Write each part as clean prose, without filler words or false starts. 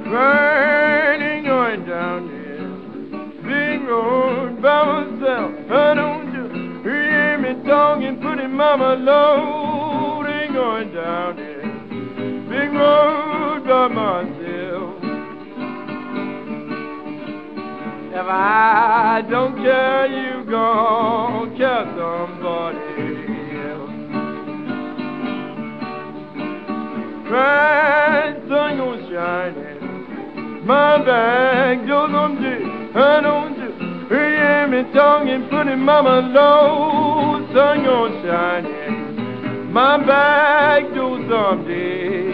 Riding going down this big road by myself. I don't you hear me talking, putting mama loading going down this big road by myself. If I don't care, you gon' care somebody else. Bright sun gon' shining, my back door someday. I don't you hear me talking, putting mama low. Sun gon' shining, my back door someday.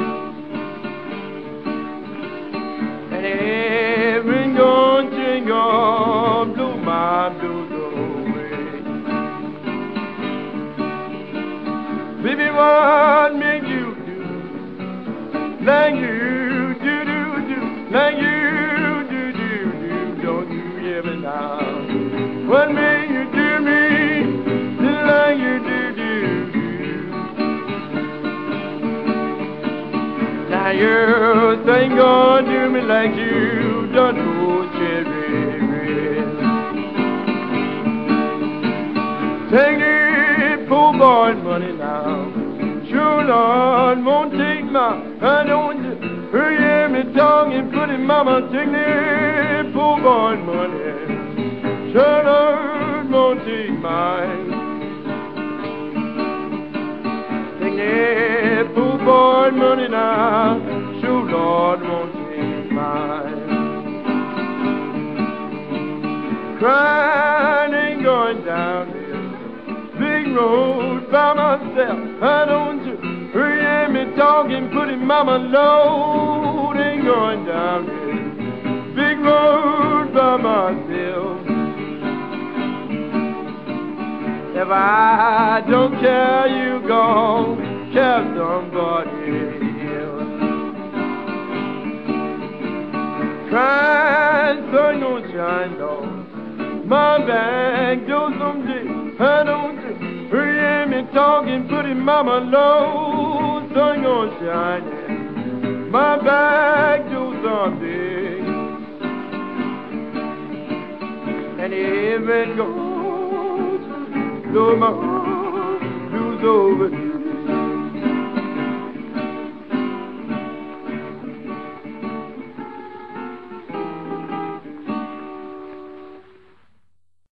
And every gon' jingle blow my blues away. Baby, what make you do like you do, like you do, don't you ever now? What make you do me like you do? Now you think gonna do me like you done to Cherry Red. Take the poor boy's money now. Sure Lord won't take my, I don't hear me talking, putting mama, take the poor boy's money. Sure Lord won't take mine. Take the poor boy's money now. Sure Lord won't take mine. Crying ain't going down this big road by myself. I don't you hear me talking, putting mama load. Ain't going down this big road by myself. If I don't care, you gon' care somebody else. Crying sun gon' shine on my back door someday. I don't hear me talking, putting mama low. Sun gon' shine in my back door someday. And if it goes, blow my blues over.